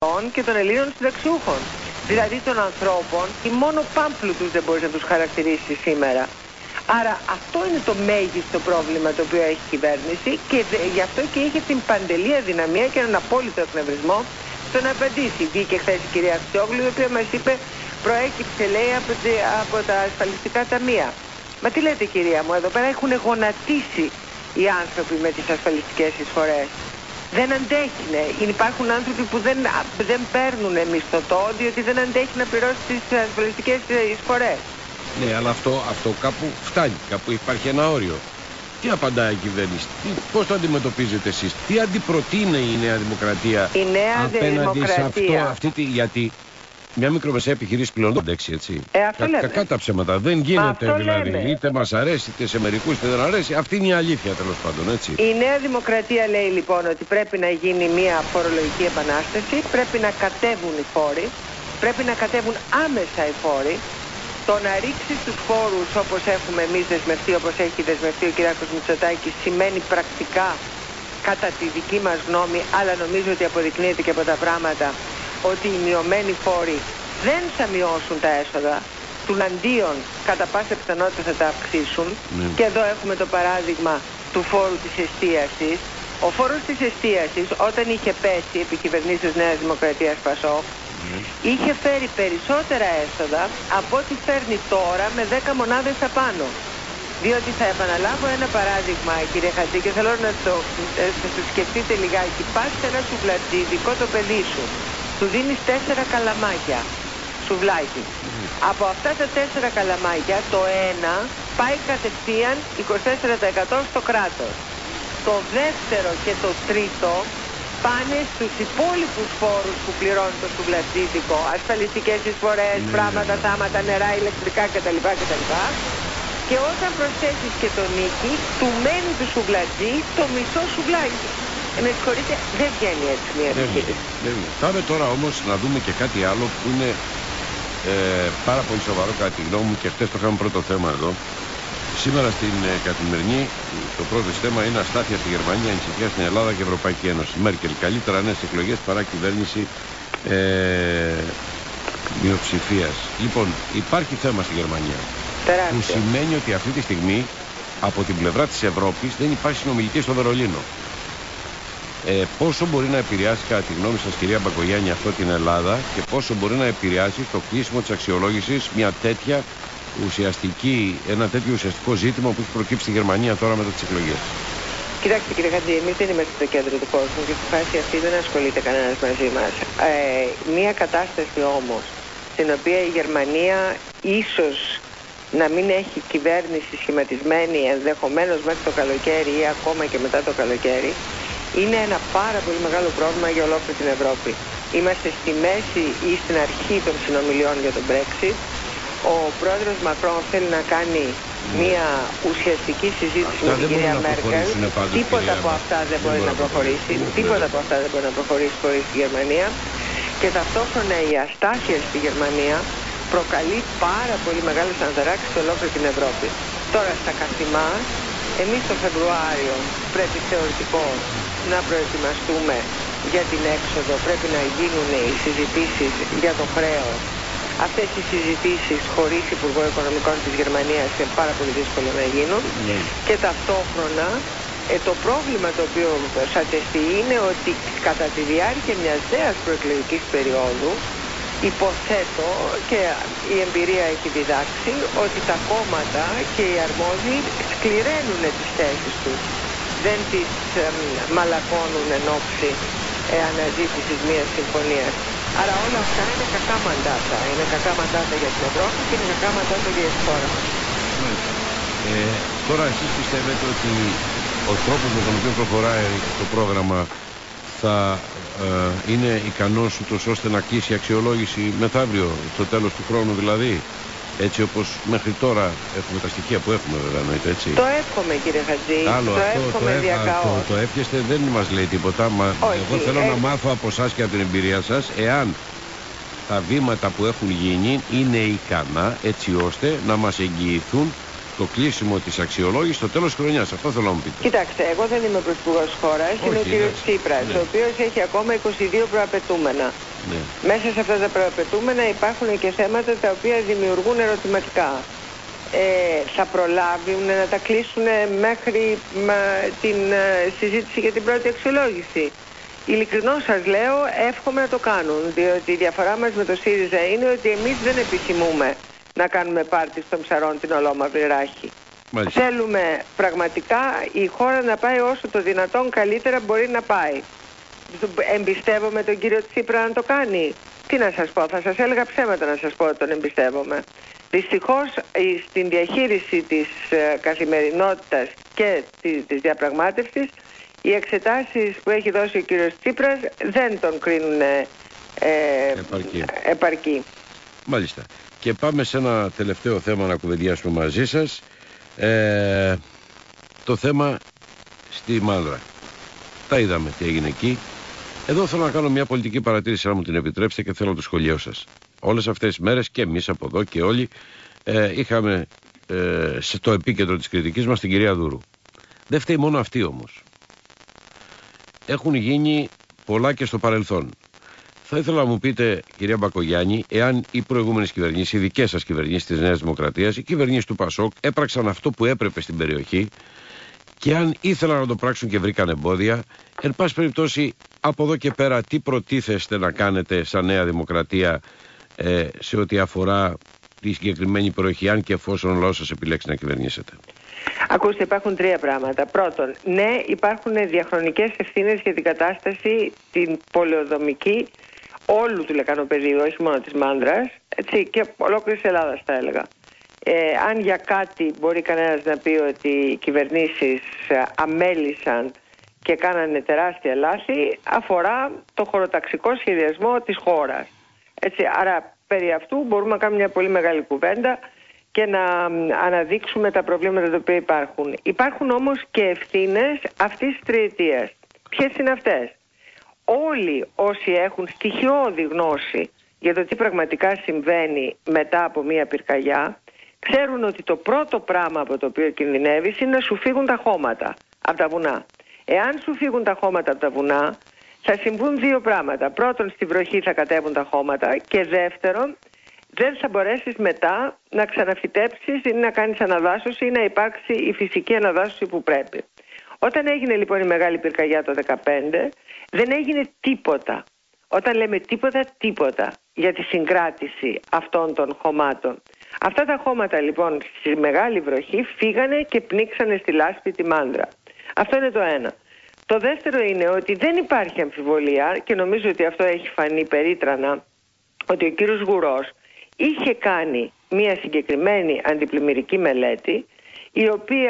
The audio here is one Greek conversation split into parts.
και των Ελλήνων συνταξιούχων. Δηλαδή των ανθρώπων, οι μόνο πάμπλουτους δεν μπορείς να τους χαρακτηρίσεις σήμερα. Άρα αυτό είναι το μέγιστο πρόβλημα το οποίο έχει η κυβέρνηση και γι' αυτό και είχε την παντελή αδυναμία και έναν απόλυτο εκνευρισμό στο να απαντήσει. Βγήκε χθες η κυρία Αξιόγλου, η οποία μας είπε προέκυψε, λέει, από τα ασφαλιστικά ταμεία. Μα τι λέτε, κυρία μου, εδώ πέρα έχουν γονατίσει οι άνθρωποι με τις ασφαλιστικές εισφορές. Δεν αντέχουνε. Υπάρχουν άνθρωποι που δεν παίρνουν μισθωτό διότι δεν αντέχει να πληρώσει τις ασφαλιστικές εισφορές. Ναι, αλλά αυτό κάπου φτάνει, κάπου υπάρχει ένα όριο. Τι απαντάει η κυβέρνηση, πώς το αντιμετωπίζετε εσείς, τι αντιπροτείνει η Νέα Δημοκρατία απέναντι σε αυτό, γιατί μια μικρομεσαία επιχειρήση πληρώνονται, έτσι. Κακά τα ψέματα. Δεν γίνεται δηλαδή. Λέμε. Είτε μας αρέσει, είτε σε μερικούς είτε δεν αρέσει. Αυτή είναι η αλήθεια, τέλος πάντων, έτσι. Η Νέα Δημοκρατία λέει λοιπόν ότι πρέπει να γίνει μια φορολογική επανάσταση, πρέπει να κατέβουν οι φόροι, πρέπει να κατέβουν άμεσα οι φόροι. Το να ρίξει τους φόρους όπως έχουμε εμείς δεσμευτεί, όπως έχει δεσμευτεί ο κ. Μητσοτάκης, σημαίνει πρακτικά, κατά τη δική μας γνώμη, αλλά νομίζω ότι αποδεικνύεται και από τα πράγματα, ότι οι μειωμένοι φόροι δεν θα μειώσουν τα έσοδα, τουλαντίον κατά πάσα πιθανότητα θα τα αυξήσουν. Και εδώ έχουμε το παράδειγμα του φόρου της εστίασης. Ο φόρος της εστίασης, όταν είχε πέσει επί κυβερνήσεως Νέας Δημοκρατίας Πασόκ, είχε φέρει περισσότερα έσοδα από ό,τι φέρνει τώρα με 10 μονάδες απάνω. Διότι θα επαναλάβω ένα παράδειγμα, κύριε Χατζή, και θέλω να το σκεφτείτε λιγάκι. Πας σε ένα σουβλατζίδικο το παιδί σου, του δίνεις 4 καλαμάκια σουβλάκι. Από αυτά τα 4 καλαμάκια το ένα πάει κατευθείαν 24% στο κράτος. Το δεύτερο και το τρίτο πάνε στους υπόλοιπους φόρους που πληρώνει το σουβλατζίδικο, ασφαλιστικές εισφορές, πράγματα, θάματα, νερά, ηλεκτρικά κτλ. Και όταν προσθέσεις και το νίκη, του μένει του σουβλατζί το μισό σουβλάκι. Με συγχωρείτε, δεν βγαίνει έτσι μια επιχείρηση. Πάμε τώρα όμως να δούμε και κάτι άλλο που είναι πάρα πολύ σοβαρό κατά τη γνώμη μου, και χτες το είχαμε πρώτο θέμα εδώ. Σήμερα στην Καθημερινή το πρώτο θέμα είναι αστάθεια στη Γερμανία, ανησυχία στην Ελλάδα και Ευρωπαϊκή Ένωση. Μέρκελ, καλύτερα νέες εκλογές παρά κυβέρνηση μειοψηφίας. Λοιπόν, υπάρχει θέμα στη Γερμανία. Τεράστια. Που σημαίνει ότι αυτή τη στιγμή από την πλευρά της Ευρώπης δεν υπάρχει συνομιλική στο Βερολίνο. Πόσο μπορεί να επηρεάσει, κατά τη γνώμη σας, κυρία Μπακογιάννη, αυτό την Ελλάδα, και πόσο μπορεί να επηρεάσει το κλείσιμο της αξιολόγησης ένα τέτοιο ουσιαστικό ζήτημα που έχει προκύψει στη Γερμανία τώρα μετά τις εκλογές? Κοιτάξτε, κύριε Χατζή, εμείς δεν είμαστε στο κέντρο του κόσμου και στη φάση αυτή δεν ασχολείται κανένας μαζί μας. Μία κατάσταση όμως στην οποία η Γερμανία ίσως να μην έχει κυβέρνηση σχηματισμένη ενδεχομένως μέχρι το καλοκαίρι ή ακόμα και μετά το καλοκαίρι, είναι ένα πάρα πολύ μεγάλο πρόβλημα για ολόκληρη την Ευρώπη. Είμαστε στη μέση ή στην αρχή των συνομιλιών για τον Brexit. Ο πρόεδρος Μακρόν θέλει να κάνει μια ουσιαστική συζήτηση με την κυρία Μέρκελ. Τίποτα από αυτά δεν μπορεί να προχωρήσει. Τίποτα από αυτά δεν μπορεί να προχωρήσει χωρίς τη Γερμανία. Και ταυτόχρονα η αστάθεια στη Γερμανία προκαλεί πάρα πολύ μεγάλες αναταράξεις σε ολόκληρη την Ευρώπη. Τώρα στα καθημάς, εμείς το Φεβρουάριο πρέπει θεωρητικώς να προετοιμαστούμε για την έξοδο. Πρέπει να γίνουν οι συζητήσεις για το χρέος. Αυτές οι συζητήσεις χωρίς Υπουργό Οικονομικών της Γερμανίας είναι πάρα πολύ δύσκολο να γίνουν. Και ταυτόχρονα το πρόβλημα το οποίο θα τεθεί είναι ότι κατά τη διάρκεια μιας νέας προεκλογικής περίοδου, υποθέτω και η εμπειρία έχει διδάξει, ότι τα κόμματα και οι αρμόδιοι σκληραίνουν τις θέσεις τους. Δεν τις μαλακώνουν εν ώψη αναζήτησης μιας συμφωνίας. Άρα όλα αυτά είναι κακά μαντάτα. Είναι κακά μαντάτα για την Ευρώπη και είναι κακά μαντάτα για τη χώρα μας. Τώρα εσείς πιστεύετε ότι ο τρόπος με τον οποίο προχωράει το πρόγραμμα θα είναι ικανός ούτως ώστε να κλείσει η αξιολόγηση μεθαύριο, στο τέλος του χρόνου δηλαδή? Έτσι όπως μέχρι τώρα έχουμε τα στοιχεία που έχουμε, βέβαια, εννοείται, έτσι. Το εύχομαι, κύριε Χατζή. Το εύχομαι διακαώς. Το εύχεστε δεν μας λέει τίποτα. Εγώ θέλω να μάθω από εσάς και από την εμπειρία σας εάν τα βήματα που έχουν γίνει είναι ικανά έτσι ώστε να μας εγγυηθούν το κλείσιμο της αξιολόγησης στο τέλος της χρονιάς. Αυτό θέλω να μου πείτε. Κοιτάξτε, εγώ δεν είμαι πρωθυπουργός της χώρας, είναι ο κύριος Τσίπρας, ο οποίος έχει ακόμα 22 προαπαιτούμενα. Μέσα σε αυτά τα προαπαιτούμενα υπάρχουν και θέματα τα οποία δημιουργούν ερωτηματικά. Θα προλάβουν να τα κλείσουν μέχρι την συζήτηση για την πρώτη αξιολόγηση? Ειλικρινώς σας λέω, εύχομαι να το κάνουν, διότι η διαφορά μας με το ΣΥΡΙΖΑ είναι ότι εμείς δεν επιθυμούμε να κάνουμε πάρτι των ψαρών την ολόμαυρη ράχη. Μάλιστα. Θέλουμε πραγματικά η χώρα να πάει όσο το δυνατόν καλύτερα μπορεί να πάει. Εμπιστεύομαι τον κύριο Τσίπρα να το κάνει? Τι να σας πω, θα σας έλεγα ψέματα να σας πω ότι τον εμπιστεύομαι. Δυστυχώς στην διαχείριση της καθημερινότητας και της διαπραγμάτευσης, οι εξετάσεις που έχει δώσει ο κύριος Τσίπρας δεν τον κρίνουν επαρκή. Μάλιστα. Και πάμε σε ένα τελευταίο θέμα να κουβεντιάσουμε μαζί σας. Το θέμα στη Μάνδρα. Τα είδαμε τι έγινε εκεί. Εδώ θέλω να κάνω μια πολιτική παρατήρηση, αν μου την επιτρέψετε, και θέλω το σχολείο σας. Όλες αυτές τις μέρες και εμείς από εδώ και όλοι είχαμε στο επίκεντρο της κριτικής μας την κυρία Δούρου. Δεν φταίει μόνο αυτή όμως. Έχουν γίνει πολλά και στο παρελθόν. Θα ήθελα να μου πείτε, κυρία Μπακογιάννη, εάν οι προηγούμενες κυβερνήσεις, οι δικές σας κυβερνήσεις της Νέας Δημοκρατίας, οι κυβερνήσεις του ΠΑΣΟΚ, έπραξαν αυτό που έπρεπε στην περιοχή, και αν ήθελαν να το πράξουν και βρήκαν εμπόδια, εν πάση περιπτώσει, από εδώ και πέρα, τι προτίθεστε να κάνετε σαν Νέα Δημοκρατία σε ό,τι αφορά τη συγκεκριμένη περιοχή, αν και εφόσον ο λαός σας επιλέξει να κυβερνήσετε? Ακούστε, υπάρχουν τρία πράγματα. Πρώτον, ναι, υπάρχουν διαχρονικές ευθύνες για την κατάσταση, την πολεοδομική όλου του λεκανοπεδίου, όχι μόνο της Μάνδρας, έτσι, και ολόκληρης Ελλάδας θα έλεγα. Αν για κάτι μπορεί κανένας να πει ότι οι κυβερνήσεις αμέλησαν και κάνανε τεράστια λάθη, αφορά το χωροταξικό σχεδιασμό της χώρας. Έτσι, άρα περί αυτού μπορούμε να κάνουμε μια πολύ μεγάλη κουβέντα και να αναδείξουμε τα προβλήματα τα οποία υπάρχουν. Υπάρχουν όμως και ευθύνες αυτής της τριετίας. Ποιες είναι αυτές? Όλοι όσοι έχουν στοιχειώδη γνώση για το τι πραγματικά συμβαίνει μετά από μια πυρκαγιά, ξέρουν ότι το πρώτο πράγμα από το οποίο κινδυνεύεις είναι να σου φύγουν τα χώματα από τα βουνά. Εάν σου φύγουν τα χώματα από τα βουνά, θα συμβούν δύο πράγματα. Πρώτον, στη βροχή θα κατέβουν τα χώματα, και δεύτερον, δεν θα μπορέσεις μετά να ξαναφυτέψεις ή να κάνεις αναδάσωση ή να υπάρξει η φυσική αναδάσωση που πρέπει. Όταν έγινε λοιπόν η μεγάλη πυρκαγιά το 2015, δεν έγινε τίποτα. Όταν λέμε τίποτα για τη συγκράτηση αυτών των χωμάτων. Αυτά τα χώματα λοιπόν στη μεγάλη βροχή φύγανε και πνίξανε στη λάσπη τη Μάνδρα. Αυτό είναι το ένα. Το δεύτερο είναι ότι δεν υπάρχει αμφιβολία, και νομίζω ότι αυτό έχει φανεί περίτρανα, ότι ο κύριος Γουρός είχε κάνει μια συγκεκριμένη αντιπλημμυρική μελέτη, η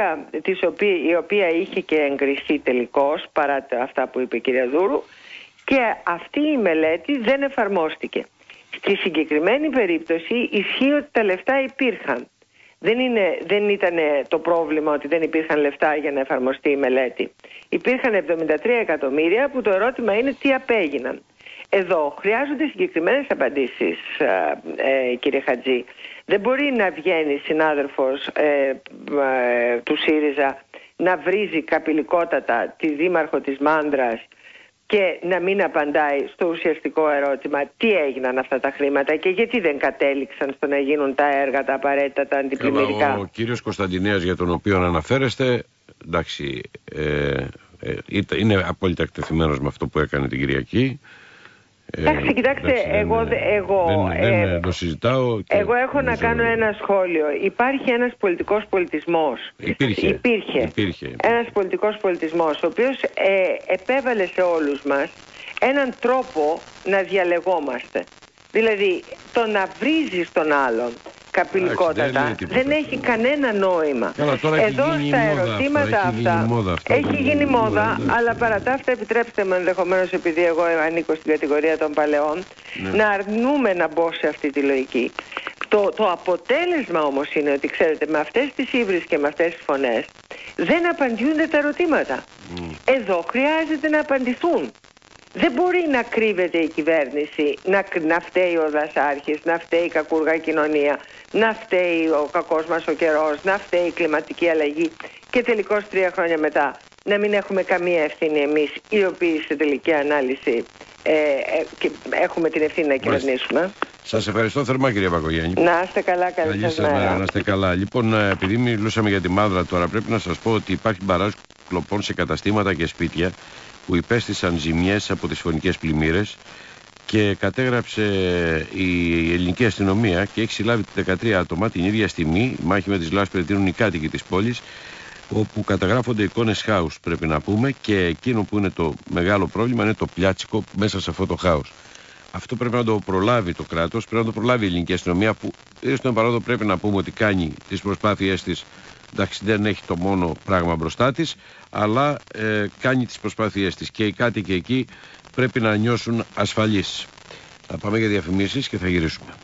οποία είχε και εγκριθεί τελικώς, παρά αυτά που είπε η κυρία Δούρου, και αυτή η μελέτη δεν εφαρμόστηκε. Στη συγκεκριμένη περίπτωση ισχύει ότι τα λεφτά υπήρχαν. Δεν ήταν το πρόβλημα ότι δεν υπήρχαν λεφτά για να εφαρμοστεί η μελέτη. Υπήρχαν 73 εκατομμύρια που το ερώτημα είναι τι απέγιναν. Εδώ χρειάζονται συγκεκριμένες απαντήσεις, κύριε Χατζή. Δεν μπορεί να βγαίνει συνάδελφος του ΣΥΡΙΖΑ να βρίζει καπηλικότατα τη δήμαρχο της Μάνδρας και να μην απαντάει στο ουσιαστικό ερώτημα τι έγιναν αυτά τα χρήματα και γιατί δεν κατέληξαν στο να γίνουν τα έργα, τα απαραίτητα, τα αντιπλημμυρικά. Ο κύριος Κωνσταντινέας, για τον οποίο αναφέρεστε, εντάξει, είναι απόλυτα εκτεθειμένος με αυτό που έκανε την Κυριακή. Εντάξει, κοιτάξτε, δεν το συζητάω. Εγώ έχω να κάνω ένα σχόλιο. Υπάρχει ένας πολιτικός πολιτισμός. Υπήρχε. Ένας πολιτικός πολιτισμός, ο οποίος επέβαλε σε όλους μας έναν τρόπο να διαλεγόμαστε. Δηλαδή, το να βρίζεις τον άλλον καπηλικότατα δεν έχει κανένα νόημα. Εδώ στα ερωτήματα αυτά έχει γίνει μόδα, αλλά παρά τα αυτά επιτρέψτε μου, ενδεχομένως επειδή εγώ ανήκω στην κατηγορία των παλαιών, να αρνούμε να μπω σε αυτή τη λογική. Το αποτέλεσμα όμως είναι ότι, ξέρετε, με αυτές τις ύβρις και με αυτές τις φωνές δεν απαντιούνται τα ερωτήματα. Εδώ χρειάζεται να απαντηθούν. Δεν μπορεί να κρύβεται η κυβέρνηση, να φταίει ο δασάρχης, να φταίει η κακούργα κοινωνία, να φταίει ο κακός μας ο καιρός, να φταίει η κλιματική αλλαγή και τελικώς 3 χρόνια μετά να μην έχουμε καμία ευθύνη εμείς, οι οποίοι σε τελική ανάλυση και έχουμε την ευθύνη να κυβερνήσουμε. Σας ευχαριστώ θερμά, κυρία Μπακογιάννη. Να είστε καλά, καλή σας μέρα. Να είστε καλά. Λοιπόν, επειδή μιλούσαμε για τη Μάνδρα τώρα, πρέπει να σας πω ότι υπάρχει μπαράζ κλοπών σε καταστήματα και σπίτια που υπέστησαν ζημιές από τις φωνικές πλημμύρες και κατέγραψε η ελληνική αστυνομία και έχει συλλάβει 13 άτομα την ίδια στιγμή. Η μάχη με τις λάσπες δίνουν οι κάτοικοι της πόλης, όπου καταγράφονται εικόνες χάους, πρέπει να πούμε, και εκείνο που είναι το μεγάλο πρόβλημα είναι το πλιάτσικο μέσα σε αυτό το χάος. Αυτό πρέπει να το προλάβει το κράτος, πρέπει να το προλάβει η ελληνική αστυνομία, που στον παρόδο πρέπει να πούμε ότι κάνει τις προσπάθειές της. Εντάξει, δεν έχει το μόνο πράγμα μπροστά της, αλλά κάνει τις προσπάθειές της και οι κάτοικοι εκεί πρέπει να νιώσουν ασφαλείς. Θα πάμε για διαφημίσεις και θα γυρίσουμε.